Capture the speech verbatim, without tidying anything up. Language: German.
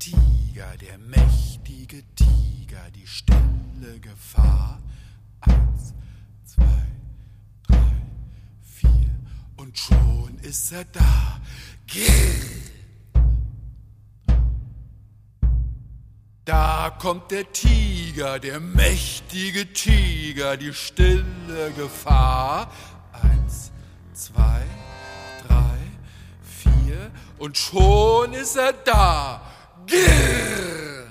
Tiger, der mächtige Tiger, die stille Gefahr. Eins, zwei, drei, vier und schon ist er da. Grrr. Da kommt der Tiger, der mächtige Tiger, die stille Gefahr. Eins, zwei, drei, vier und schon ist er da. Grrr.